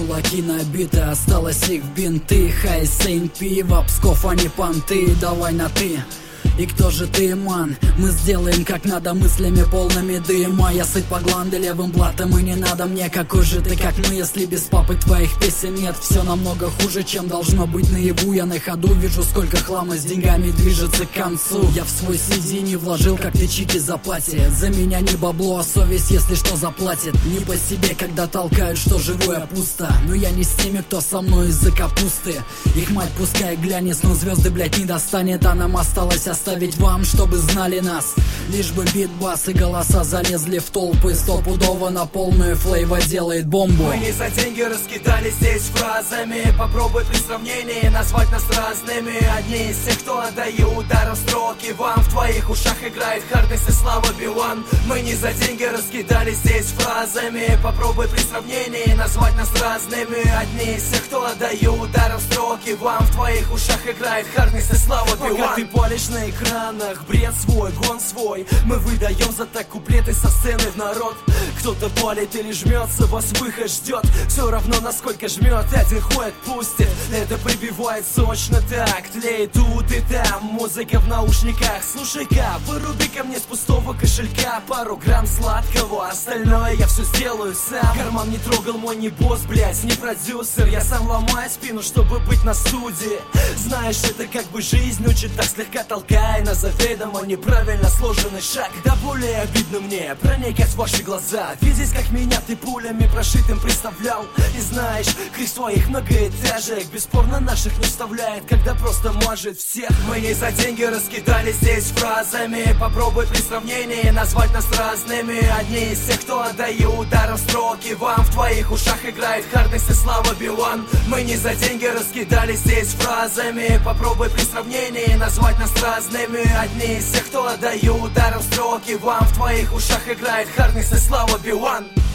кулаки набиты, осталось их в бинты. Хайсейн, пиво, Псков, а не понты. Давай на ты. И кто же ты, ман? Мы сделаем как надо, мыслями полными дыма. Я сыт по гланды левым блатом, и не надо мне. Какой же ты, как мы, если без папы твоих песен нет? Все намного хуже, чем должно быть наяву. Я на ходу вижу, сколько хлама с деньгами движется к концу. Я в свой CD не вложил, как ты чики заплатят. За меня не бабло, а совесть, если что, заплатит. Не по себе, когда толкают, что живое пусто. Но я не с теми, кто со мной из-за капусты. Их мать пускай глянет, но звезды, блять, не достанет. А нам осталось оставить вам, чтобы знали нас. Лишь бы бит-бас и голоса залезли в толпы. Стопудово на полную флейва делает бомбу. Мы не за деньги раскидали здесь фразами. Попробуй при сравнении назвать нас разными. Одни из тех, кто отдаю ударом строки. Вам в твоих ушах играет Харднесс и Слава Билан. Мы не за деньги раскидали здесь фразами. Попробуй при сравнении назвать нас разными. Одни из тех, кто отдаю ударом строки. Вам в твоих ушах играет Харднесс и Слава Билан. Пока ты палишь на экранах, бред свой, гон свой, мы выдаем за так куплеты со сцены в народ. Кто-то палит или жмется, вас выход ждет. Все равно насколько жмет, один хуй отпустит. Это прибивает сочно так, тлеет тут и там. Музыка в наушниках, слушай-ка, выруби ко мне с пустого кошелька пару грамм сладкого, остальное я все сделаю сам. Карман не трогал мой не босс, блять, не продюсер. Я сам ломаю спину, чтобы быть на студии. Знаешь, это как бы жизнь учит, так слегка толкая на заведомо неправильно сложенный шаг. Да более обидно мне проникать в ваши глаза, видеть, как меня ты пулями прошитым представлял. И знаешь, крик своих многоэтажек бесспорно наших не вставляет, когда просто мажет всех. Мы не за деньги раскидали здесь фразами. Попробуй при сравнении назвать нас разными. Одни из тех, кто отдаю ударом строки. Вам в твоих ушах играет Харднесс и Слава Билан. Мы не за деньги раскидали здесь фразами. Попробуй при сравнении назвать нас разными. Одни из тех, кто отдаю ударом строки. Вам в твоих ушах играет Харднесс и Слава Билан.